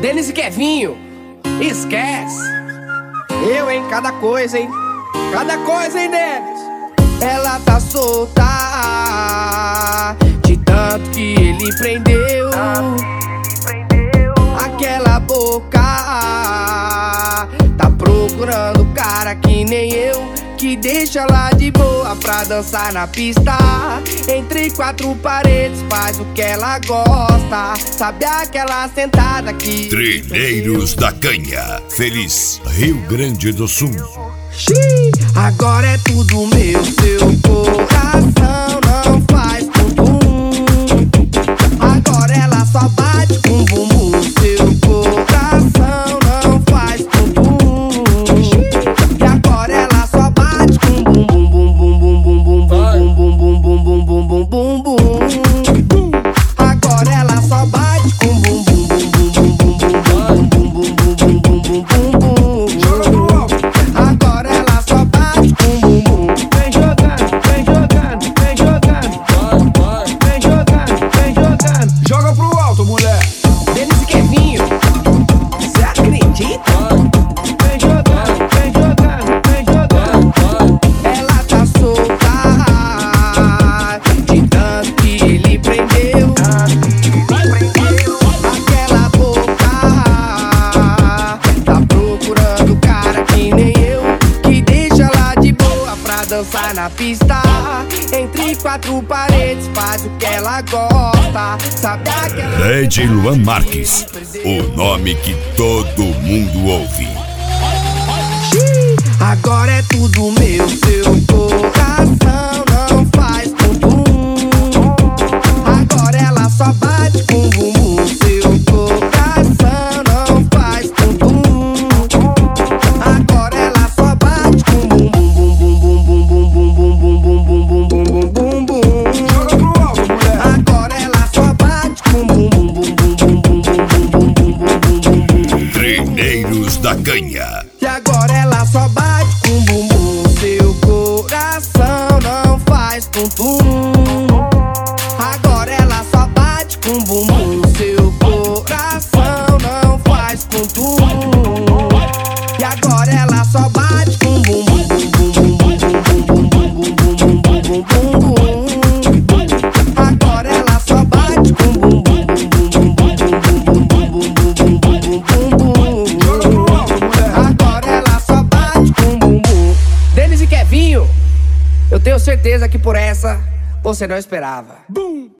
Denis e Kevinho, esquece. Eu, hein, cada coisa, hein. Cada coisa, hein, Denis. Ela tá solta de tanto que ele prendeu. Aquela boca tá procurando cara que nem eu, que deixa ela de boa pra dançar na pista. Entre quatro paredes faz o que ela gosta. Sabe aquela sentada que... Trilheiros da Canha, Feliz, Rio Grande do Sul. Agora é tudo meu, seu coração não faz bumbum. Agora ela só bate com bumbum. Seu coração não faz bumbum. E agora ela só bate com bumbum, bumbum, bumbum, bumbum, bumbum, bumbum, bumbum, bumbum, bumbum. Agora ela só bate com bumbum, bumbum, bumbum, bumbum, bumbum, bumbum, bumbum, bumbum. Joga pro alto. Agora ela só bate com bumbum. Vem jogando, vem jogando, vem jogando. Vem jogando, vem jogando. Joga pro alto, mulher. Denis e Kevinho, você acredita? Vem jogando, vem jogando, vem jogando. Ela tá solta de tanto que ele prendeu. Aquela boca tá procurando cara que nem eu, que deixa ela de boa pra dançar na pista. Entre quatro paredes faz o que ela gosta. Sabe aquela... Lady Luan Marques, o nome que todo mundo ouve. Agora é tudo meu, seu coração não faz bumbum. Agora ela só bate com bumbum. Seu coração não faz bumbum. Agora ela só bate com bumbum, bumbum, bumbum, bumbum, bumbum, bumbum, bumbum, bumbum, bumbum. Joga pro alto, mulher. Agora ela só bate com bumbum, bumbum, bumbum, bumbum, bumbum, bumbum, bumbum. Trilheiros da Canha. E agora ela só bate com bumbum. Seu coração não faz tum-tum. Agora ela só bate com bumbum. Seu coração não faz tum-tum. E agora ela só bate com bumbum, bumbum, bumbum, bumbum, bumbum, bumbum, bumbum, bumbum. Agora ela só bate com bumbum, bumbum, bumbum, bumbum, bumbum, bumbum, bumbum. Joga pro alto, mulher. Agora ela só bate com bumbum. Denis e Kevinho, eu tenho certeza que por essa você não esperava.